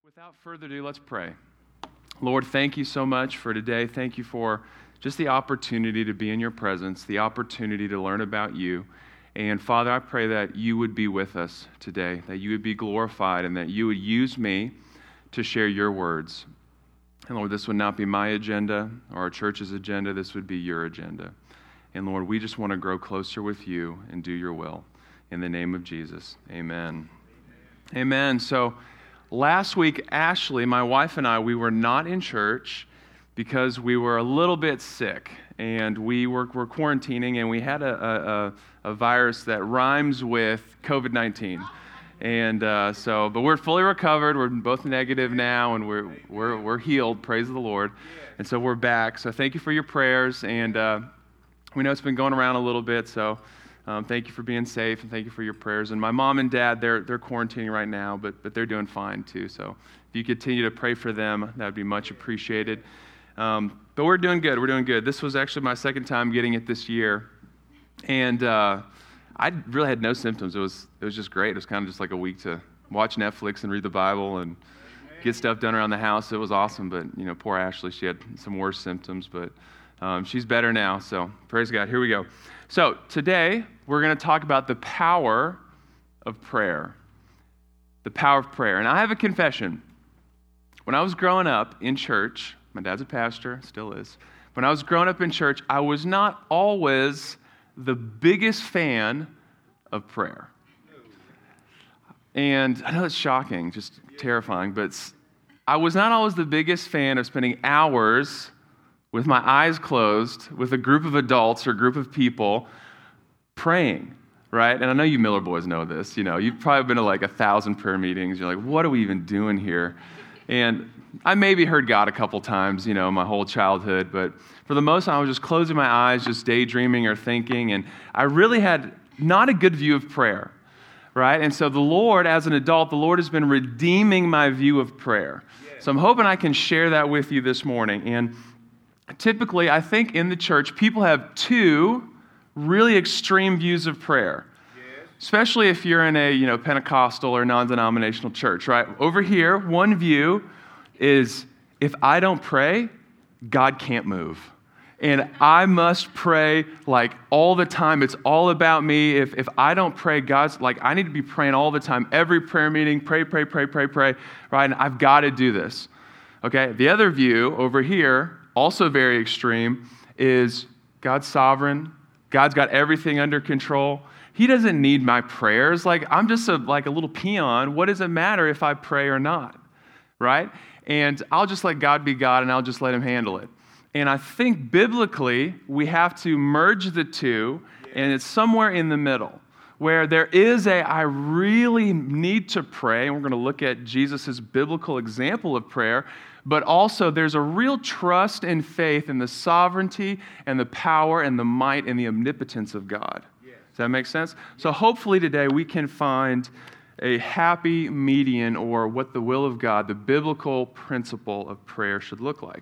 Without further ado, let's pray. Lord, thank you so much for today. Thank you for just the opportunity to be in your presence, the opportunity to learn about you. And Father, I pray that you would be with us today, that you would be glorified, and that you would use me to share your words. And Lord, this would not be my agenda or our church's agenda. This would be your agenda. And Lord, we just want to grow closer with you and do your will. In the name of Jesus, amen. Amen. So last week, Ashley, my wife and I, we were not in church because we were a little bit sick. And we were quarantining, and we had a virus that rhymes with COVID-19. And but we're fully recovered. We're both negative now, and we're healed. Praise the Lord. And so we're back. So thank you for your prayers. And we know it's been going around a little bit. So thank you for being safe, and thank you for your prayers. And my mom and dad, they're quarantining right now, but they're doing fine too. So if you continue to pray for them, that would be much appreciated. But we're doing good. We're doing good. This was actually my second time getting it this year, and I really had no symptoms. It was just great. It was kind of just like a week to watch Netflix and read the Bible and get stuff done around the house. It was awesome. But poor Ashley, she had some worse symptoms, but she's better now. So praise God. Here we go. So today we're going to talk about the power of prayer. The power of prayer. And I have a confession. When I was growing up in church, my dad's a pastor, still is. When I was growing up in church, I was not always the biggest fan of prayer. And I know it's shocking, just terrifying, but I was not always the biggest fan of spending hours with my eyes closed with a group of adults or a group of people praying, right? And I know you Miller boys know this. You've probably been to like 1,000 prayer meetings. You're like, what are we even doing here? And I maybe heard God a couple times, my whole childhood, but for the most time, I was just closing my eyes, just daydreaming or thinking, and I really had not a good view of prayer, right? And so the Lord, as an adult, the Lord has been redeeming my view of prayer. So I'm hoping I can share that with you this morning. And typically, I think in the church, people have two really extreme views of prayer, especially if you're in a Pentecostal or non-denominational church, right? Over here, one view is if I don't pray, God can't move. And I must pray like all the time. It's all about me. If I don't pray, God's like, I need to be praying all the time. Every prayer meeting, pray, right? And I've got to do this. Okay? The other view over here, also very extreme, is God's sovereign. God's got everything under control. He doesn't need my prayers. Like, I'm just like a little peon. What does it matter if I pray or not? Right? And I'll just let God be God, and I'll just let him handle it. And I think biblically, we have to merge the two, and it's somewhere in the middle, where there is I really need to pray, and we're going to look at Jesus' biblical example of prayer, but also there's a real trust and faith in the sovereignty and the power and the might and the omnipotence of God. Does that make sense? So hopefully today we can find a happy median, or what the will of God, the biblical principle of prayer should look like.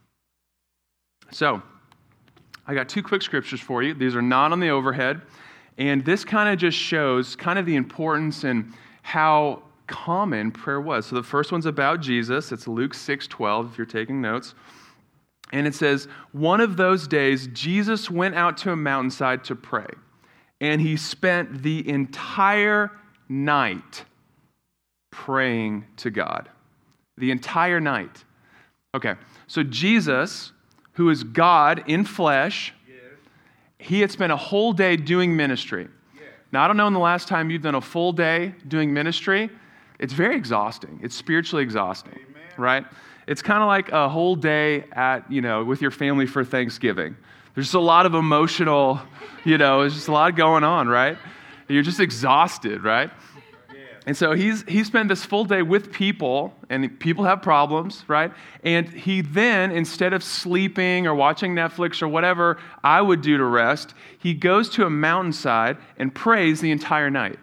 So, I got two quick scriptures for you. These are not on the overhead, and this kind of just shows kind of the importance and how common prayer was. So the first one's about Jesus. It's Luke 6:12, if you're taking notes. And it says, one of those days, Jesus went out to a mountainside to pray, and he spent the entire night praying to God. The entire night. Okay, so Jesus, who is God in flesh, he had spent a whole day doing ministry. Now, I don't know when the last time you've done a full day doing ministry. It's very exhausting. It's spiritually exhausting, right? It's kind of like a whole day at, with your family for Thanksgiving. There's just a lot of emotional, there's just a lot going on, right? You're just exhausted, right? And so he spent this full day with people, and people have problems, right? And he then, instead of sleeping or watching Netflix or whatever I would do to rest, he goes to a mountainside and prays the entire night.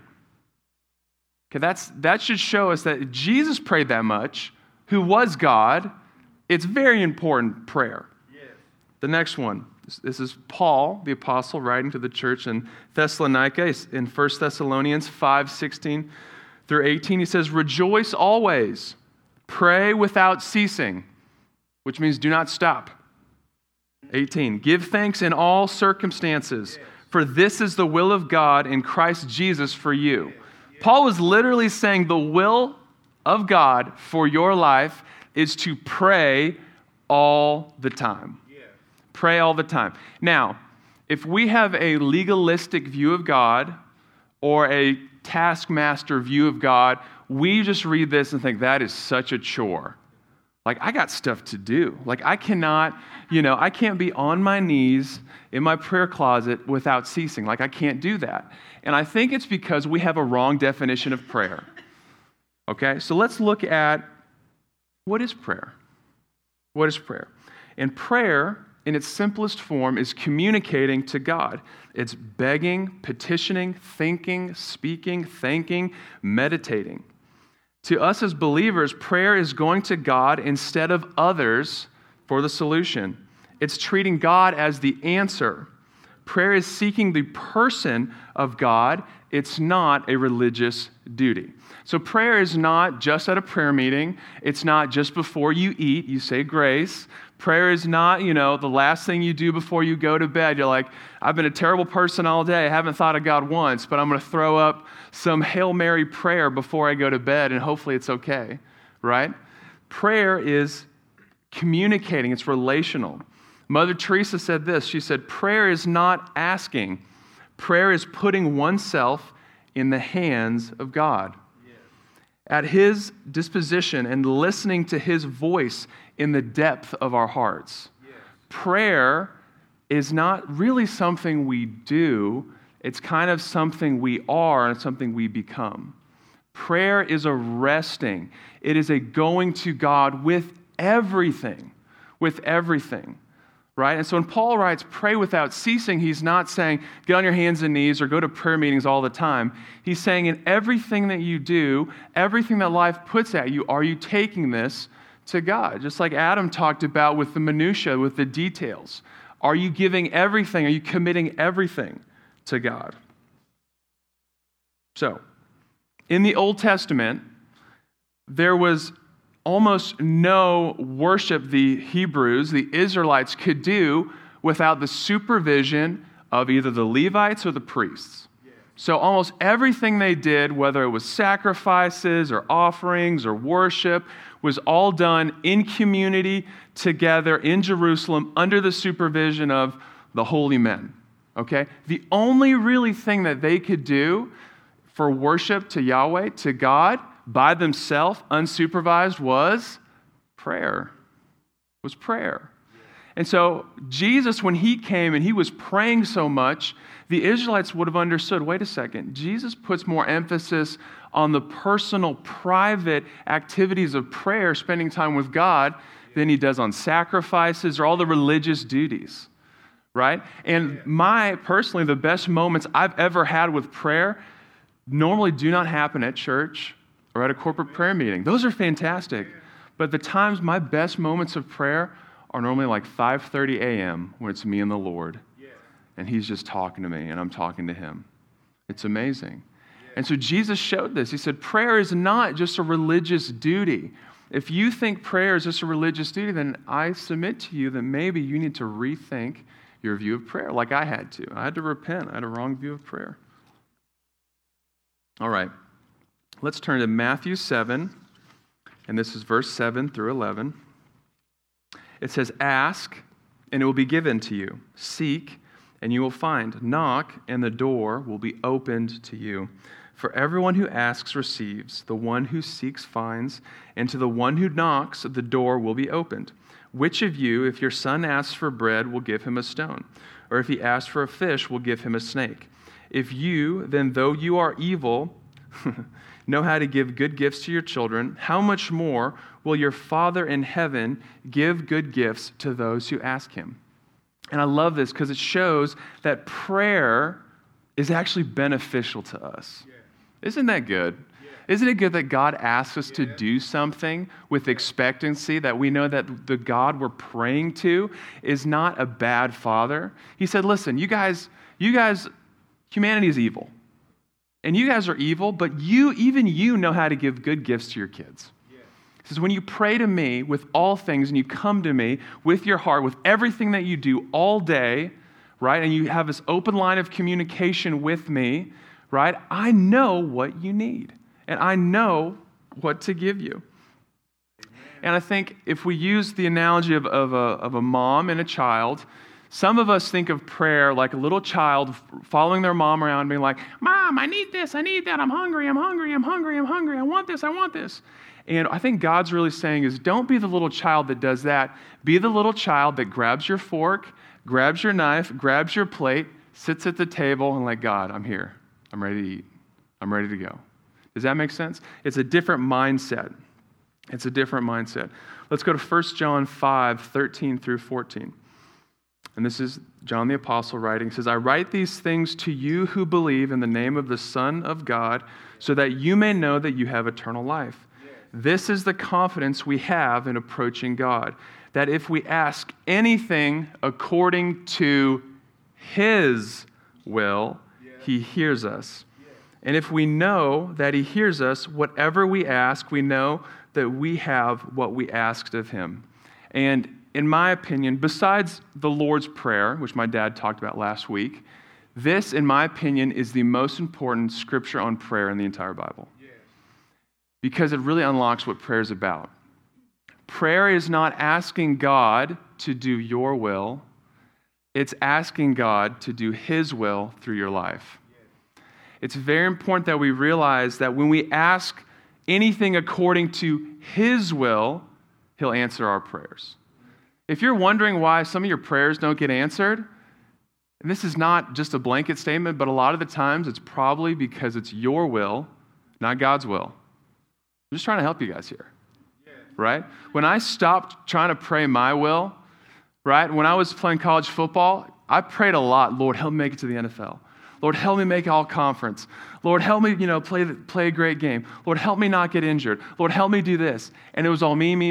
Okay, that should show us that Jesus prayed that much, who was God. It's very important prayer. Yes. The next one. This is Paul, the apostle, writing to the church in Thessalonica in 1 Thessalonians 5:16 through 18. He says, rejoice always, Pray without ceasing, which means do not stop. 18, give thanks in all circumstances, for this is the will of God in Christ Jesus for you. Paul was literally saying the will of God for your life is to pray all the time. Pray all the time. Now, if we have a legalistic view of God or a taskmaster view of God, we just read this and think that is such a chore. Like, I got stuff to do. Like, I can't be on my knees in my prayer closet without ceasing. Like, I can't do that. And I think it's because we have a wrong definition of prayer. Okay, so let's look at what is prayer? What is prayer? And prayer, in its simplest form, is communicating to God. It's begging, petitioning, thinking, speaking, thanking, meditating. To us as believers, prayer is going to God instead of others for the solution. It's treating God as the answer. Prayer is seeking the person of God. It's not a religious duty. So prayer is not just at a prayer meeting. It's not just before you eat, you say grace. Prayer is not, the last thing you do before you go to bed. You're like, I've been a terrible person all day. I haven't thought of God once, but I'm going to throw up some Hail Mary prayer before I go to bed, and hopefully it's okay, right? Prayer is communicating. It's relational. Mother Teresa said this. She said, prayer is not asking. Prayer is putting oneself in the hands of God. At His disposition and listening to His voice in the depth of our hearts. Yes. Prayer is not really something we do. It's kind of something we are and something we become. Prayer is a resting. It is a going to God with everything. Right? And so when Paul writes, pray without ceasing, he's not saying, get on your hands and knees or go to prayer meetings all the time. He's saying in everything that you do, everything that life puts at you, are you taking this to God? Just like Adam talked about with the minutia, with the details. Are you giving everything? Are you committing everything to God? So, in the Old Testament, there was almost no worship the Hebrews, the Israelites, could do without the supervision of either the Levites or the priests. So almost everything they did, whether it was sacrifices or offerings or worship, was all done in community, together, in Jerusalem, under the supervision of the holy men. Okay? The only really thing that they could do for worship to Yahweh, to God, by themselves, unsupervised, was prayer. And so Jesus, when He came and He was praying so much, the Israelites would have understood, wait a second, Jesus puts more emphasis on the personal, private activities of prayer, spending time with God, than He does on sacrifices or all the religious duties, right? And personally, the best moments I've ever had with prayer normally do not happen at church or at a corporate prayer meeting. Those are fantastic. But the times, my best moments of prayer are normally like 5:30 a.m. when it's me and the Lord. And He's just talking to me and I'm talking to Him. It's amazing. And so Jesus showed this. He said, prayer is not just a religious duty. If you think prayer is just a religious duty, then I submit to you that maybe you need to rethink your view of prayer like I had to. I had to repent. I had a wrong view of prayer. All right. Let's turn to Matthew 7, and this is verse 7 through 11. It says, ask, and it will be given to you. Seek, and you will find. Knock, and the door will be opened to you. For everyone who asks receives, the one who seeks finds, and to the one who knocks, the door will be opened. Which of you, if your son asks for bread, will give him a stone? Or if he asks for a fish, will give him a snake? If you, then though you are evil, know how to give good gifts to your children, how much more will your Father in heaven give good gifts to those who ask Him? And I love this because it shows that prayer is actually beneficial to us. Isn't that good? Isn't it good that God asks us to do something with expectancy, that we know that the God we're praying to is not a bad father? He said, listen, you guys, humanity is evil. And you guys are evil, but even you know how to give good gifts to your kids. He says, when you pray to me with all things and you come to me with your heart, with everything that you do all day, right, and you have this open line of communication with me, right, I know what you need, and I know what to give you. And I think if we use the analogy of a mom and a child, some of us think of prayer like a little child following their mom around being like, Mom, I need this, I need that, I'm hungry, I'm hungry, I'm hungry, I'm hungry, I want this, I want this. And I think God's really saying is don't be the little child that does that. Be the little child that grabs your fork, grabs your knife, grabs your plate, sits at the table and like, God, I'm here. I'm ready to eat. I'm ready to go. Does that make sense? It's a different mindset. It's a different mindset. Let's go to 1 John 5, 13 through 14. And this is John the Apostle writing. He says, I write these things to you who believe in the name of the Son of God, so that you may know that you have eternal life. This is the confidence we have in approaching God, that if we ask anything according to His will, He hears us. And if we know that He hears us, whatever we ask, we know that we have what we asked of Him. And in my opinion, besides the Lord's Prayer, which my dad talked about last week, this, in my opinion, is the most important scripture on prayer in the entire Bible. Because it really unlocks what prayer is about. Prayer is not asking God to do your will. It's asking God to do His will through your life. It's very important that we realize that when we ask anything according to His will, He'll answer our prayers. If you're wondering why some of your prayers don't get answered, and this is not just a blanket statement, but a lot of the times it's probably because it's your will, not God's will. I'm just trying to help you guys here, right? When I stopped trying to pray my will, right? When I was playing college football, I prayed a lot, Lord, help me make it to the NFL. Lord, help me make all conference. Lord, help me, play a great game. Lord, help me not get injured. Lord, help me do this. And it was all me.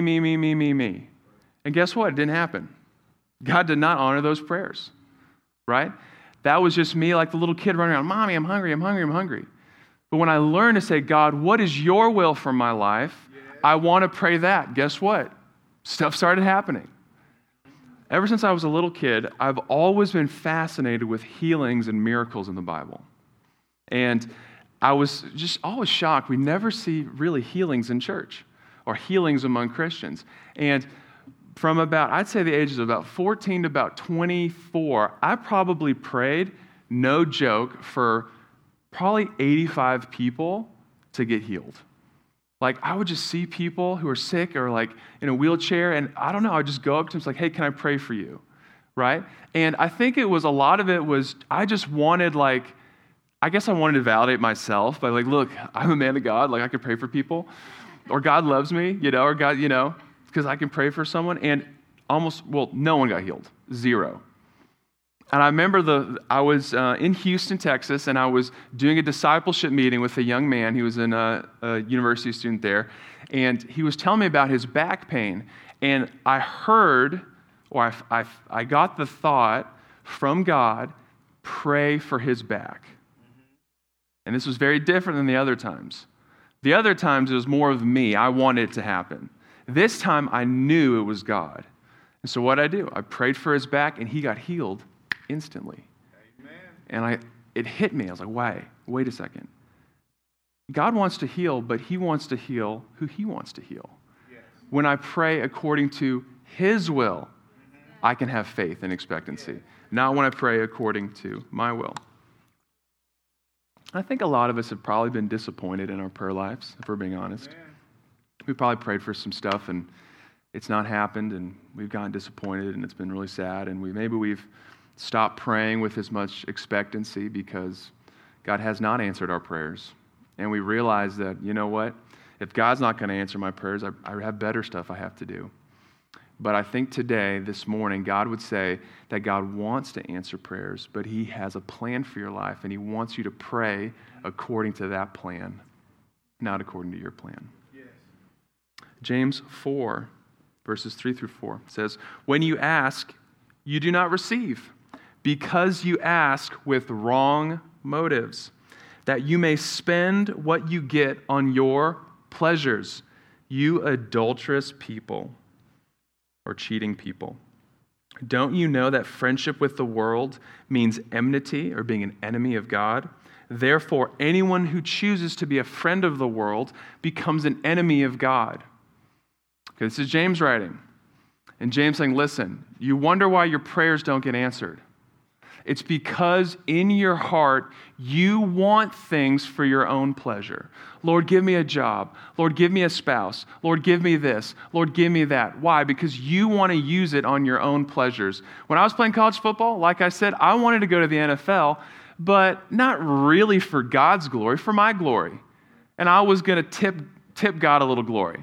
And guess what? It didn't happen. God did not honor those prayers, right? That was just me like the little kid running around, Mommy, I'm hungry, I'm hungry, I'm hungry. But when I learned to say, God, what is your will for my life? I want to pray that. Guess what? Stuff started happening. Ever since I was a little kid, I've always been fascinated with healings and miracles in the Bible. And I was just always shocked. We never see really healings in church or healings among Christians. And from about, I'd say the ages of about 14 to about 24, I probably prayed, no joke, for probably 85 people to get healed. Like, I would just see people who are sick or like in a wheelchair, and I don't know, I would just go up to them and say, hey, can I pray for you? Right? And I think a lot of it was, I just wanted I guess I wanted to validate myself by look, I'm a man of God, I can pray for people. Or God loves me, or God, because I can pray for someone. And no one got healed. Zero. And I remember I was in Houston, Texas, and I was doing a discipleship meeting with a young man. He was a university student there, and he was telling me about his back pain. And I heard, or I got the thought from God, pray for his back. And this was very different than the other times. The other times, it was more of me. I wanted it to happen. This time, I knew it was God. And so what did I do? I prayed for his back, and he got healed instantly. Amen. And it hit me. I was like, wait a second. God wants to heal, but He wants to heal who He wants to heal. Yes. When I pray according to His will, I can have faith and expectancy. Not when I pray according to my will. I think a lot of us have probably been disappointed in our prayer lives, if we're being honest. Amen. We probably prayed for some stuff and it's not happened, and we've gotten disappointed, and it's been really sad, and maybe we've stopped praying with as much expectancy because God has not answered our prayers. And we realize that, you know what? If God's not going to answer my prayers, I have better stuff I have to do. But I think today, this morning, God would say that God wants to answer prayers, but He has a plan for your life, and He wants you to pray according to that plan, not according to your plan. Yes. James 4, verses 3 through 4 says, when you ask, you do not receive, because you ask with wrong motives, that you may spend what you get on your pleasures. You adulterous people, or cheating people. Don't you know that friendship with the world means enmity or being an enemy of God? Therefore, anyone who chooses to be a friend of the world becomes an enemy of God. Okay, this is James writing. And James saying, listen, you wonder why your prayers don't get answered. It's because in your heart, you want things for your own pleasure. Lord, give me a job. Lord, give me a spouse. Lord, give me this. Lord, give me that. Why? Because you want to use it on your own pleasures. When I was playing college football, like I said, I wanted to go to the NFL, but not really for God's glory, for my glory. And I was going to tip God a little glory.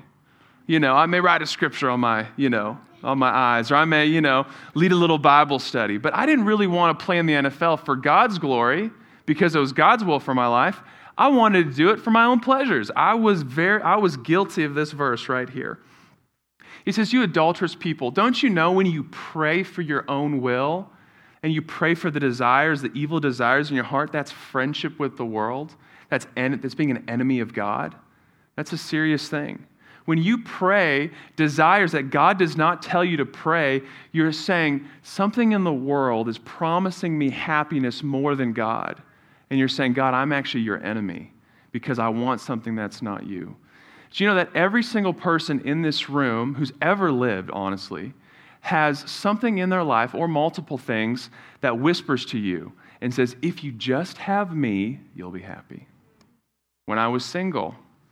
I may write a scripture on my, on my eyes, or I may, lead a little Bible study. But I didn't really want to play in the NFL for God's glory because it was God's will for my life. I wanted to do it for my own pleasures. I was guilty of this verse right here. He says, you adulterous people, don't you know when you pray for your own will and you pray for the desires, the evil desires in your heart, that's friendship with the world? That's being an enemy of God? That's a serious thing. When you pray desires that God does not tell you to pray, you're saying something in the world is promising me happiness more than God. And you're saying, God, I'm actually your enemy because I want something that's not you. Do you know that every single person in this room who's ever lived, honestly, has something in their life or multiple things that whispers to you and says, if you just have me, you'll be happy. When I was single,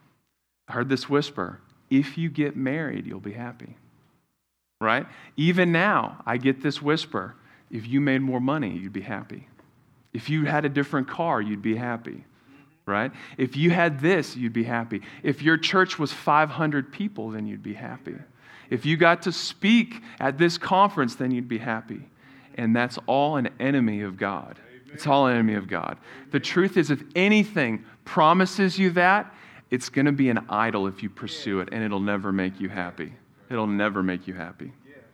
I heard this whisper, if you get married, you'll be happy, right? Even now, I get this whisper, if you made more money, you'd be happy. If you had a different car, you'd be happy, right? If you had this, you'd be happy. If your church was 500 people, then you'd be happy. If you got to speak at this conference, then you'd be happy. And that's all an enemy of God. It's all an enemy of God. The truth is, if anything promises you that, it's going to be an idol if you pursue it, and it'll never make you happy. It'll never make you happy.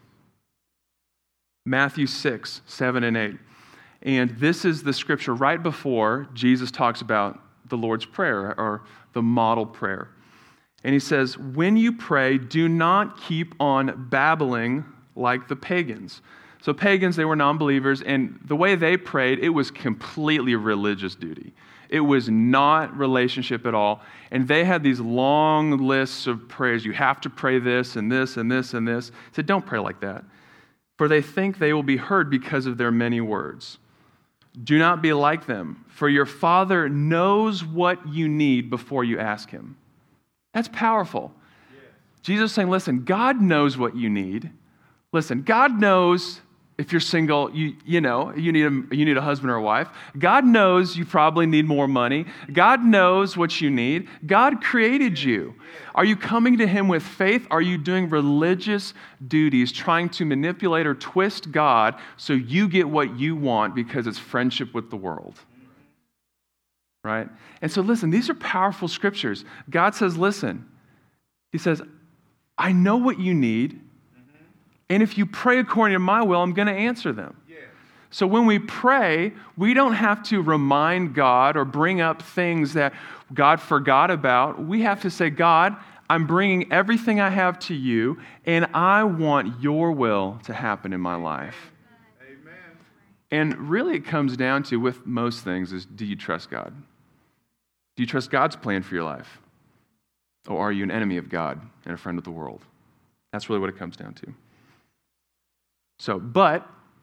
Matthew 6, 7 and 8. And this is the scripture right before Jesus talks about the Lord's Prayer, or the model prayer. And he says, when you pray, do not keep on babbling like the pagans. So pagans, they were non-believers, and the way they prayed, it was completely religious duty. It was not relationship at all. And they had these long lists of prayers. You have to pray this and this and this and this. He said, don't pray like that. For they think they will be heard because of their many words. Do not be like them, for your Father knows what you need before you ask Him. That's powerful. Yeah. Jesus is saying, listen, God knows what you need. Listen, God knows if you're single, you need a husband or a wife. God knows you probably need more money. God knows what you need. God created you. Are you coming to Him with faith? Are you doing religious duties, trying to manipulate or twist God so you get what you want because it's friendship with the world? Right? And so listen, these are powerful scriptures. God says, listen, He says, I know what you need. And if you pray according to my will, I'm going to answer them. Yeah. So when we pray, we don't have to remind God or bring up things that God forgot about. We have to say, God, I'm bringing everything I have to you, and I want your will to happen in my life. Amen. And really it comes down to, with most things, is do you trust God? Do you trust God's plan for your life? Or are you an enemy of God and a friend of the world? That's really what it comes down to. So, but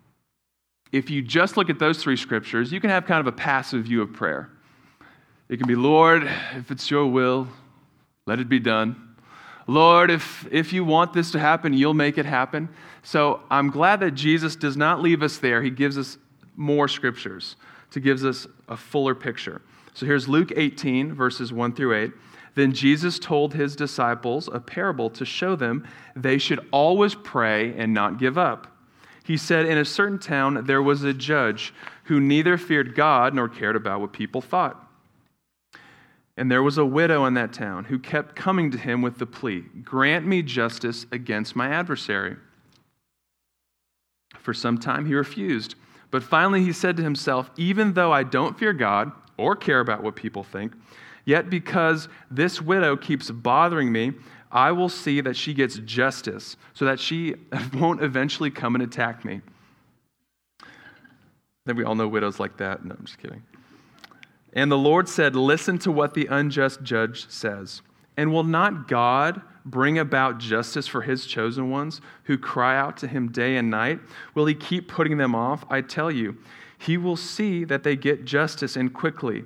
if you just look at those three scriptures, you can have kind of a passive view of prayer. It can be, Lord, if it's your will, let it be done. Lord, if you want this to happen, you'll make it happen. So I'm glad that Jesus does not leave us there. He gives us more scriptures to give us a fuller picture. So here's Luke 18, verses 1 through 8. Then Jesus told His disciples a parable to show them they should always pray and not give up. He said, in a certain town there was a judge who neither feared God nor cared about what people thought. And there was a widow in that town who kept coming to him with the plea, grant me justice against my adversary. For some time he refused, but finally he said to himself, even though I don't fear God or care about what people think, yet because this widow keeps bothering me, I will see that she gets justice so that she won't eventually come and attack me. Then we all know widows like that. No, I'm just kidding. And the Lord said, listen to what the unjust judge says. And will not God bring about justice for his chosen ones who cry out to him day and night? Will he keep putting them off? I tell you, he will see that they get justice and quickly.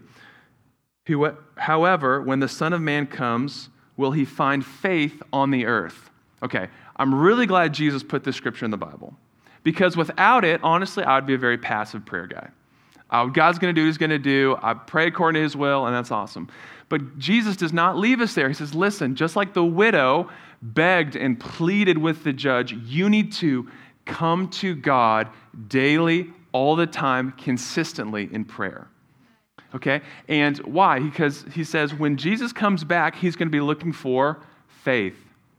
However, when the Son of Man comes, will he find faith on the earth? Okay, I'm really glad Jesus put this scripture in the Bible. Because without it, honestly, I would be a very passive prayer guy. What God's going to do, he's going to do. I pray according to his will, and that's awesome. But Jesus does not leave us there. He says, listen, just like the widow begged and pleaded with the judge, you need to come to God daily, all the time, consistently in prayer. Okay? And why? Because he says when Jesus comes back, he's going to be looking for faith.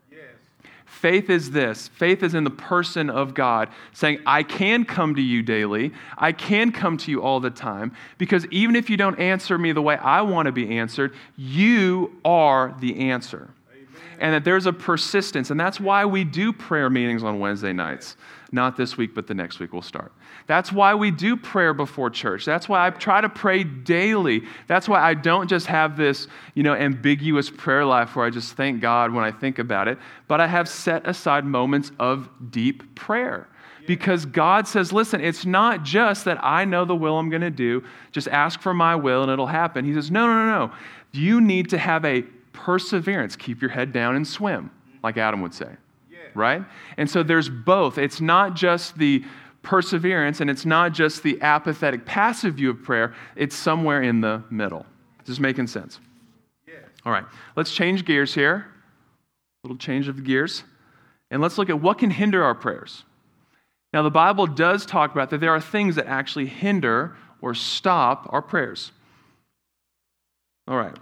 Faith is this. Faith is in the person of God, saying, I can come to you daily. I can come to you all the time, because even if you don't answer me the way I want to be answered, you are the answer. Amen. And that there's a persistence, and that's why we do prayer meetings on Wednesday nights. Not this week, but the next week we'll start. That's why we do prayer before church. That's why I try to pray daily. That's why I don't just have this, ambiguous prayer life where I just thank God when I think about it, but I have set aside moments of deep prayer. Because God says, listen, it's not just that I know the will I'm going to do. Just ask for my will and it'll happen. He says, no. You need to have a perseverance. Keep your head down and swim, like Adam would say. Right? And so there's both. It's not just the perseverance and it's not just the apathetic, passive view of prayer. It's somewhere in the middle. Is this making sense? Yes. All right. Let's change gears here. A little change of gears. And let's look at what can hinder our prayers. Now, the Bible does talk about that there are things that actually hinder or stop our prayers. All right.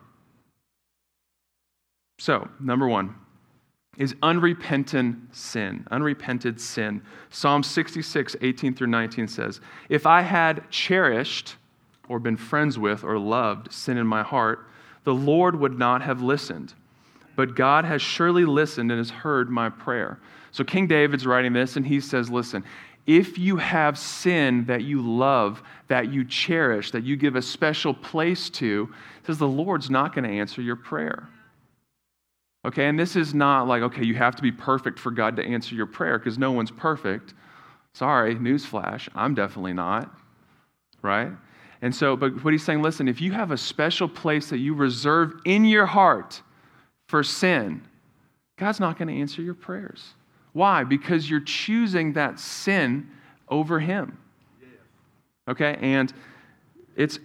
So, number one is unrepented sin. Unrepented sin. Psalm 66, 18 through 19 says, if I had cherished or been friends with or loved sin in my heart, the Lord would not have listened. But God has surely listened and has heard my prayer. So King David's writing this and he says, listen, if you have sin that you love, that you cherish, that you give a special place to, he says the Lord's not going to answer your prayer. Okay, and this is not like, okay, you have to be perfect for God to answer your prayer, because no one's perfect. Sorry, newsflash, I'm definitely not, right? And so, but what he's saying, listen, if you have a special place that you reserve in your heart for sin, God's not going to answer your prayers. Why? Because you're choosing that sin over him. Okay, and it's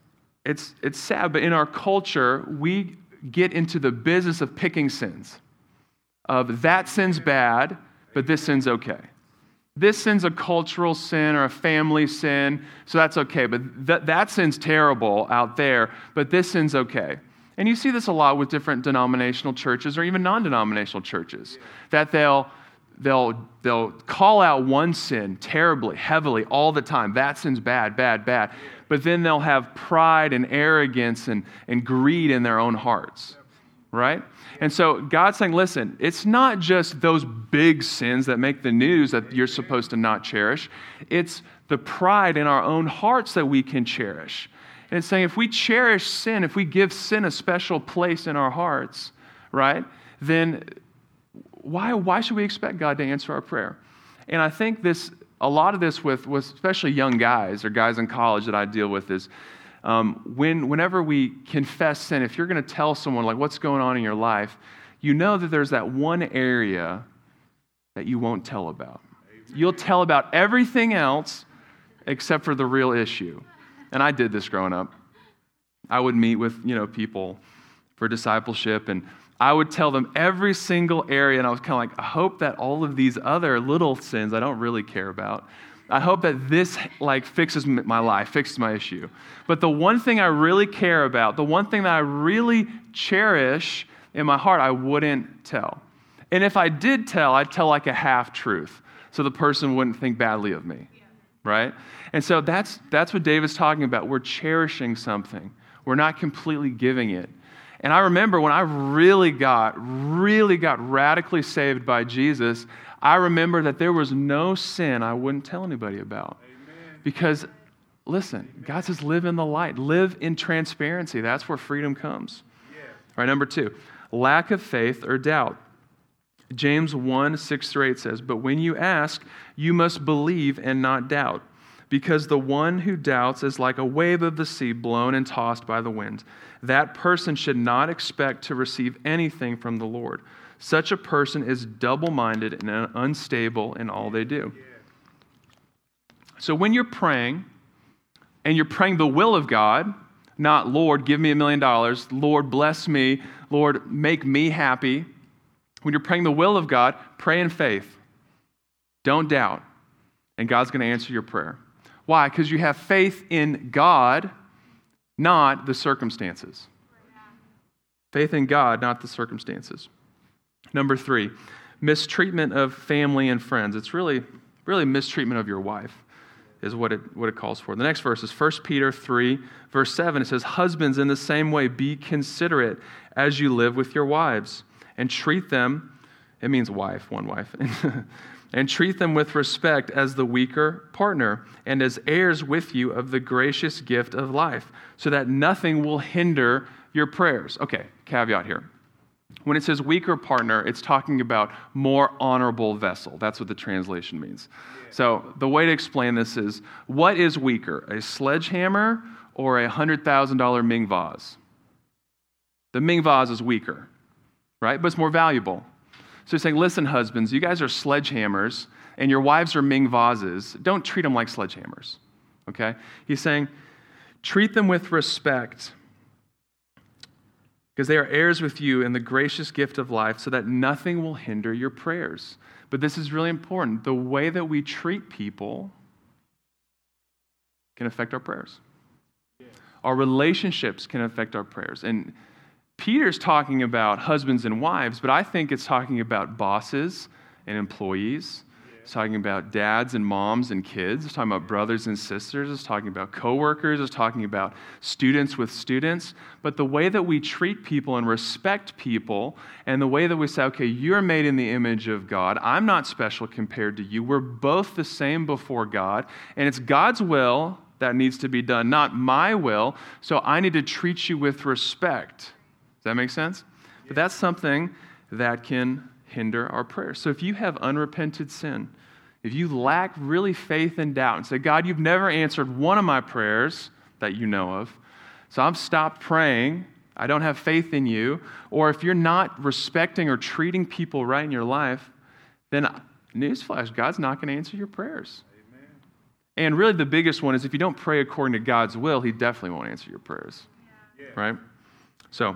sad, but in our culture, we get into the business of picking sins. Of that sin's bad, but this sin's okay. This sin's a cultural sin or a family sin, so that's okay. But that sin's terrible out there, but this sin's okay. And you see this a lot with different denominational churches or even non-denominational churches, that they'll call out one sin terribly, heavily, all the time. That sin's bad, bad, bad. But then they'll have pride and arrogance and greed in their own hearts, right? And so God's saying, listen, it's not just those big sins that make the news that you're supposed to not cherish. It's the pride in our own hearts that we can cherish. And it's saying if we cherish sin, if we give sin a special place in our hearts, right, then why should we expect God to answer our prayer? And I think a lot of this with especially young guys or guys in college that I deal with is whenever we confess sin, if you're going to tell someone like what's going on in your life, you know that there's that one area that you won't tell about. You'll tell about everything else except for the real issue. And I did this growing up. I would meet with people for discipleship, and I would tell them every single area, and I was kind of like, I hope that all of these other little sins I don't really care about, I hope that this fixes my life, fixes my issue. But the one thing I really care about, the one thing that I really cherish in my heart, I wouldn't tell. And if I did tell, I'd tell like a half-truth, so the person wouldn't think badly of me, right? And so that's what David's talking about. We're cherishing something. We're not completely giving it. And I remember when I really got radically saved by Jesus, I remember that there was no sin I wouldn't tell anybody about. Amen. Because, listen, God says live in the light. Live in transparency. That's where freedom comes. Yeah. All right, number 2, lack of faith or doubt. James 1:6-8 says, "But when you ask, you must believe and not doubt, because the one who doubts is like a wave of the sea blown and tossed by the wind. That person should not expect to receive anything from the Lord. Such a person is double-minded and unstable in all they do." So when you're praying, and you're praying the will of God, not, "Lord, give me $1 million, Lord, bless me, Lord, make me happy." When you're praying the will of God, pray in faith. Don't doubt. And God's going to answer your prayer. Why? Because you have faith in God, not the circumstances. Faith in God, not the circumstances. Number 3, mistreatment of family and friends. It's really mistreatment of your wife is what it calls for. The next verse is 1 Peter 3, verse 7. It says, "Husbands, in the same way, be considerate as you live with your wives, and treat them," it means wife, one wife, "and treat them with respect as the weaker partner, and as heirs with you of the gracious gift of life, so that nothing will hinder your prayers." Okay, caveat here. When it says weaker partner, it's talking about more honorable vessel. That's what the translation means. Yeah. So the way to explain this is, what is weaker, a sledgehammer or a $100,000 Ming vase? The Ming vase is weaker, right? But it's more valuable. So he's saying, listen, husbands, you guys are sledgehammers, and your wives are Ming vases. Don't treat them like sledgehammers, okay? He's saying, treat them with respect, because they are heirs with you in the gracious gift of life, so that nothing will hinder your prayers. But this is really important. The way that we treat people can affect our prayers. Yeah. Our relationships can affect our prayers. And Peter's talking about husbands and wives, but I think it's talking about bosses and employees. It's talking about dads and moms and kids. It's talking about brothers and sisters. It's talking about coworkers. It's talking about students with students. But the way that we treat people and respect people, and the way that we say, okay, you're made in the image of God. I'm not special compared to you. We're both the same before God. And it's God's will that needs to be done, not my will. So I need to treat you with respect. Does that make sense? But that's something that can hinder our prayers. So if you have unrepented sin, if you lack really faith and doubt and say, God, you've never answered one of my prayers that you know of, so I've stopped praying, I don't have faith in you, or if you're not respecting or treating people right in your life, then newsflash, God's not going to answer your prayers. Amen. And really the biggest one is if you don't pray according to God's will, He definitely won't answer your prayers. Yeah. Right? So,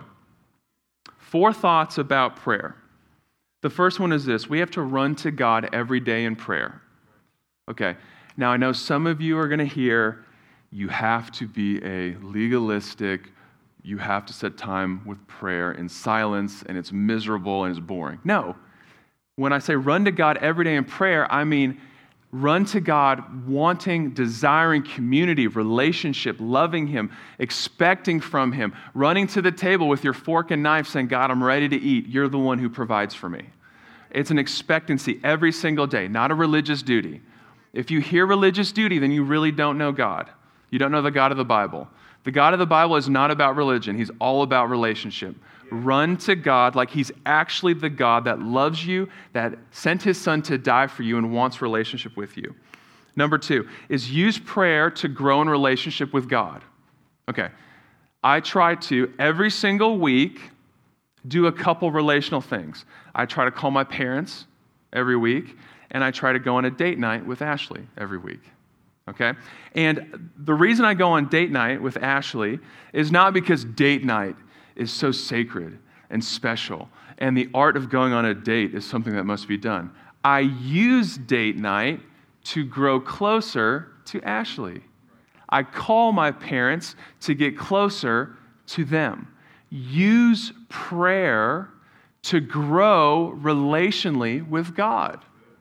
4 thoughts about prayer. The first one is this: we have to run to God every day in prayer. Okay, now I know some of you are going to hear, you have to be a legalistic, you have to set time with prayer in silence, and it's miserable and it's boring. No, when I say run to God every day in prayer, I mean run to God wanting, desiring community, relationship, loving Him, expecting from Him, running to the table with your fork and knife saying, God, I'm ready to eat. You're the one who provides for me. It's an expectancy every single day, not a religious duty. If you hear religious duty, then you really don't know God. You don't know the God of the Bible. The God of the Bible is not about religion. He's all about relationship. Run to God like He's actually the God that loves you, that sent His Son to die for you and wants relationship with you. Number 2 is use prayer to grow in relationship with God. Okay, I try to, every single week, do a couple relational things. I try to call my parents every week, and I try to go on a date night with Ashley every week. Okay? And the reason I go on date night with Ashley is not because date night is so sacred and special, and the art of going on a date is something that must be done. I use date night to grow closer to Ashley. I call my parents to get closer to them. Use prayer to grow relationally with God.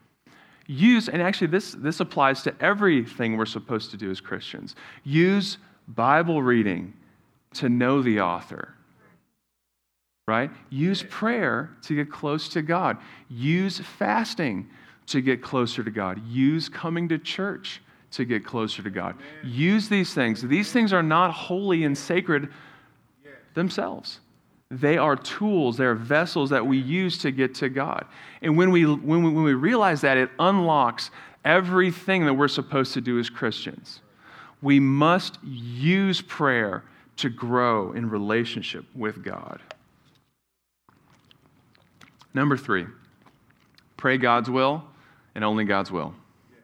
And actually this applies to everything we're supposed to do as Christians. Use Bible reading to know the author. right? Use prayer to get close to God. Use fasting to get closer to God. Use coming to church to get closer to God. Use these things. These things are not holy and sacred themselves. They are tools, they are vessels that we use to get to God. And when we realize that, it unlocks everything that we're supposed to do as Christians. We must use prayer to grow in relationship with God. Number 3, pray God's will and only God's will.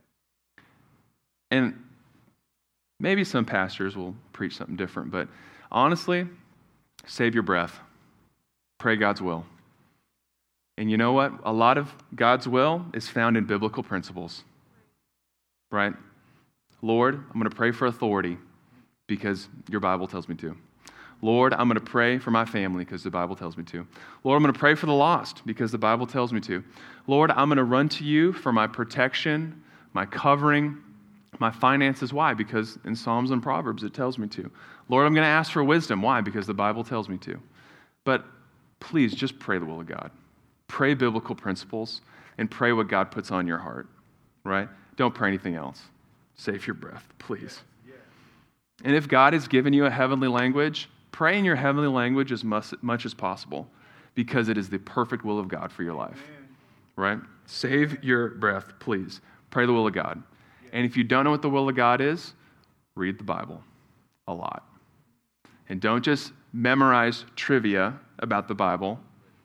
And maybe some pastors will preach something different, but honestly, save your breath. Pray God's will. And you know what? A lot of God's will is found in biblical principles, right? Lord, I'm going to pray for authority because your Bible tells me to. Lord, I'm going to pray for my family because the Bible tells me to. Lord, I'm going to pray for the lost because the Bible tells me to. Lord, I'm going to run to you for my protection, my covering, my finances. Why? Because in Psalms and Proverbs it tells me to. Lord, I'm going to ask for wisdom. Why? Because the Bible tells me to. But please just pray the will of God. Pray biblical principles and pray what God puts on your heart, right? Don't pray anything else. Save your breath, please. And if God has given you a heavenly language, pray in your heavenly language as much as possible because it is the perfect will of God for your life, right? Save your breath, please. Pray the will of God. And if you don't know what the will of God is, read the Bible a lot. And don't just memorize trivia about the Bible.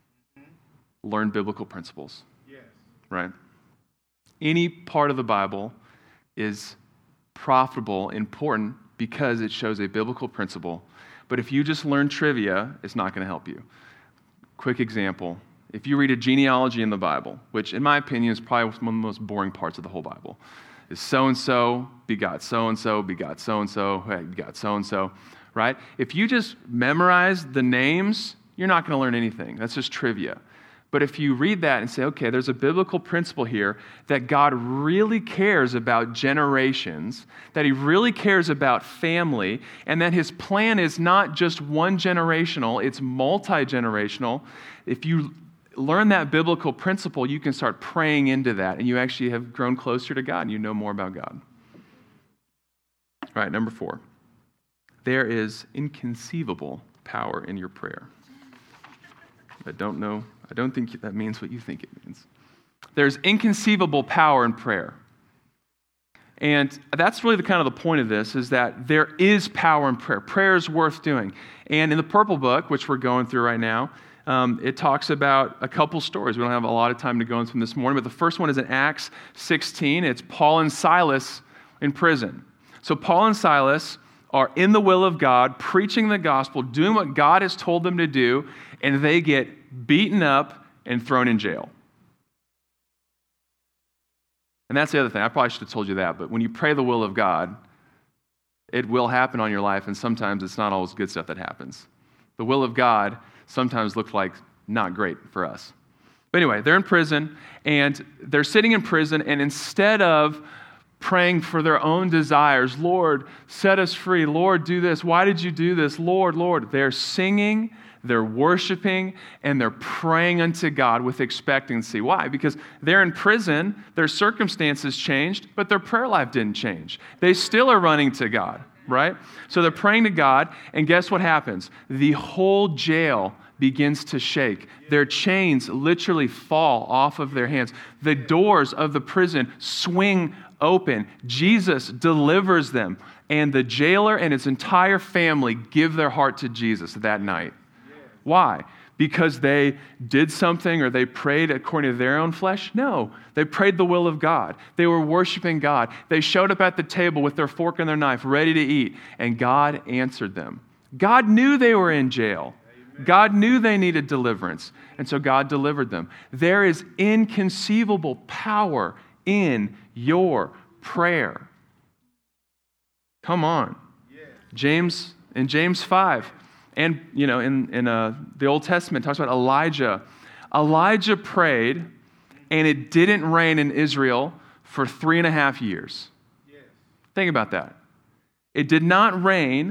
Learn biblical principles, right? Any part of the Bible is profitable, important, because it shows a biblical principle. But if you just learn trivia, it's not going to help you. Quick example. If you read a genealogy in the Bible, which in my opinion is probably one of the most boring parts of the whole Bible, is so-and-so begot so-and-so, begot so-and-so, begot so-and-so, right? If you just memorize the names, you're not going to learn anything. That's just trivia. But if you read that and say, okay, there's a biblical principle here that God really cares about generations, that he really cares about family, and that his plan is not just one generational, it's multi-generational. If you learn that biblical principle, you can start praying into that, and you actually have grown closer to God, and you know more about God. All right, number 4. There is inconceivable power in your prayer. I don't think that means what you think it means. There's inconceivable power in prayer. And that's really the point of this, is that there is power in prayer. Prayer is worth doing. And in the Purple Book, which we're going through right now, it talks about a couple stories. We don't have a lot of time to go into them this morning, but the first one is in Acts 16. It's Paul and Silas in prison. So Paul and Silas are in the will of God, preaching the gospel, doing what God has told them to do, and they get beaten up and thrown in jail. And that's the other thing. I probably should have told you that, but when you pray the will of God, it will happen on your life, and sometimes it's not always good stuff that happens. The will of God sometimes looks like not great for us. But anyway, they're in prison, and they're sitting in prison, and instead of praying for their own desires, Lord, set us free, Lord, do this, why did you do this, Lord, Lord, they're singing, they're worshiping, and they're praying unto God with expectancy. Why? Because they're in prison, their circumstances changed, but their prayer life didn't change. They still are running to God, right? So they're praying to God, and guess what happens? The whole jail begins to shake. Their chains literally fall off of their hands. The doors of the prison swing open. Jesus delivers them, and the jailer and his entire family give their heart to Jesus that night. Why? Because they did something or they prayed according to their own flesh? No. They prayed the will of God. They were worshiping God. They showed up at the table with their fork and their knife ready to eat, and God answered them. God knew they were in jail. God knew they needed deliverance, and so God delivered them. There is inconceivable power in your prayer. Come on. James, in James 5, and in the Old Testament, it talks about Elijah. Elijah prayed, and it didn't rain in Israel for 3.5 years. Think about that. It did not rain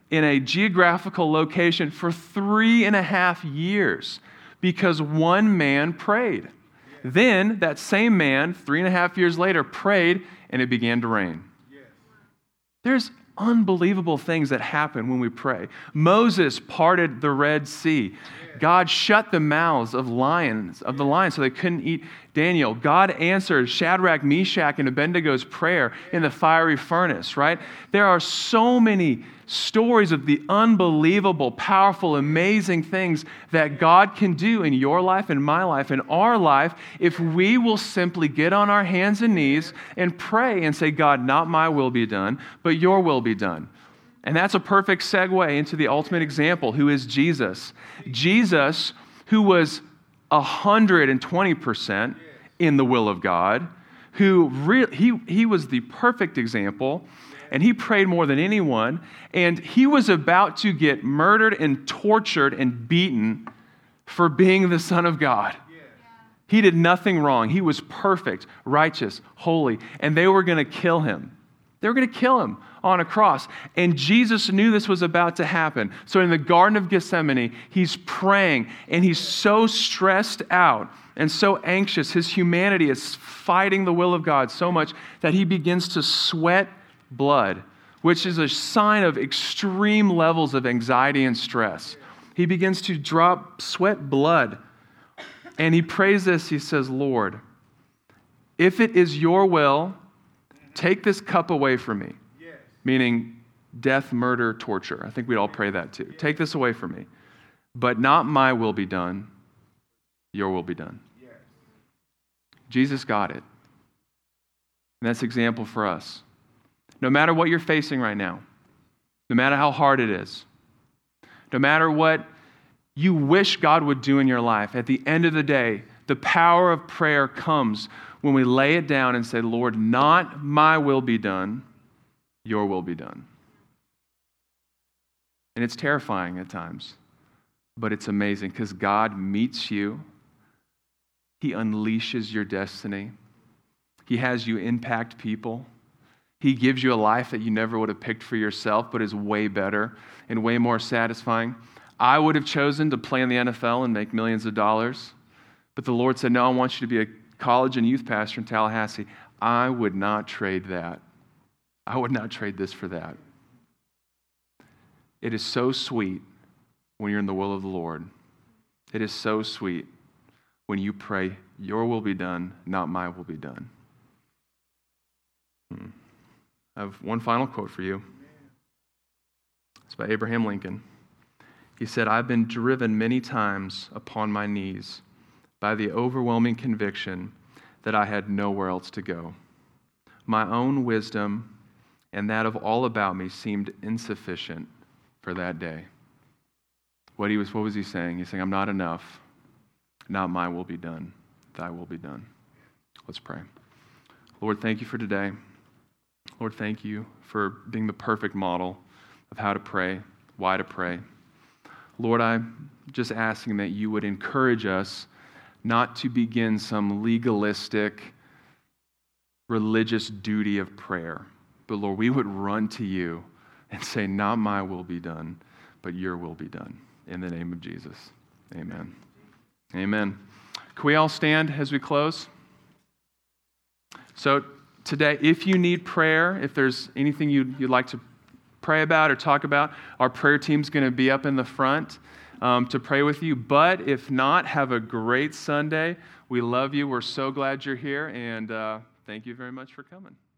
in a geographical location for 3.5 years because one man prayed. Then that same man, 3.5 years later, prayed and it began to rain. There's unbelievable things that happen when we pray. Moses parted the Red Sea. God shut the mouths of the lions so they couldn't eat Daniel. God answered Shadrach, Meshach, and Abednego's prayer in the fiery furnace, right? There are so many stories of the unbelievable, powerful, amazing things that God can do in your life, in my life, in our life, if we will simply get on our hands and knees and pray and say, God, not my will be done, but your will be done. And that's a perfect segue into the ultimate example, who is Jesus. Jesus, who was 120% in the will of God, he was the perfect example, and he prayed more than anyone, and he was about to get murdered and tortured and beaten for being the Son of God. He did nothing wrong. He was perfect, righteous, holy, and they were going to kill him. They were going to kill him on a cross. And Jesus knew this was about to happen. So in the Garden of Gethsemane, he's praying, and he's so stressed out and so anxious. His humanity is fighting the will of God so much that he begins to sweat blood, which is a sign of extreme levels of anxiety and stress. He begins to sweat blood. And he prays this. He says, Lord, if it is your will, take this cup away from me. Yes. Meaning death, murder, torture. I think we'd all pray that too. Yes. Take this away from me. But not my will be done, your will be done. Yes. Jesus got it. And that's an example for us. No matter what you're facing right now, no matter how hard it is, no matter what you wish God would do in your life, at the end of the day, the power of prayer comes when we lay it down and say, Lord, not my will be done, your will be done. And it's terrifying at times, but it's amazing because God meets you. He unleashes your destiny. He has you impact people. He gives you a life that you never would have picked for yourself, but is way better and way more satisfying. I would have chosen to play in the NFL and make millions of dollars, but the Lord said, no, I want you to be a college and youth pastor in Tallahassee. I would not trade that. I would not trade this for that. It is so sweet when you're in the will of the Lord. It is so sweet when you pray, your will be done, not my will be done. I have one final quote for you. It's by Abraham Lincoln. He said, I've been driven many times upon my knees by the overwhelming conviction that I had nowhere else to go. My own wisdom and that of all about me seemed insufficient for that day. What was he saying? He's saying, I'm not enough. Not my will be done. Thy will be done. Let's pray. Lord, thank you for today. Lord, thank you for being the perfect model of how to pray, why to pray. Lord, I'm just asking that you would encourage us not to begin some legalistic, religious duty of prayer. But Lord, we would run to you and say, not my will be done, but your will be done. In the name of Jesus. Amen. Amen. Can we all stand as we close? So today, if you need prayer, if there's anything you'd like to pray about or talk about, our prayer team's going to be up in the front to pray with you. But if not, have a great Sunday. We love you. We're so glad you're here, and thank you very much for coming.